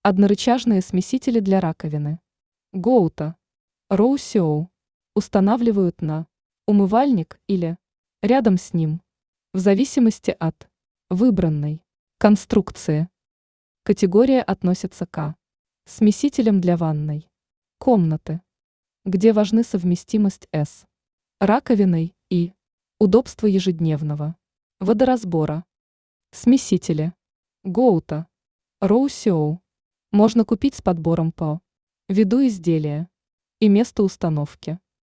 Однорычажные смесители для раковины. Гоута. Роусиоу. Устанавливают на умывальник или рядом с ним, в зависимости от выбранной конструкции. Категория относится к смесителям для ванной комнаты, где важны совместимость с раковиной и удобство ежедневного водоразбора. Смесители. Гоута. Роусиоу. Можно купить с подбором по виду изделия и месту установки.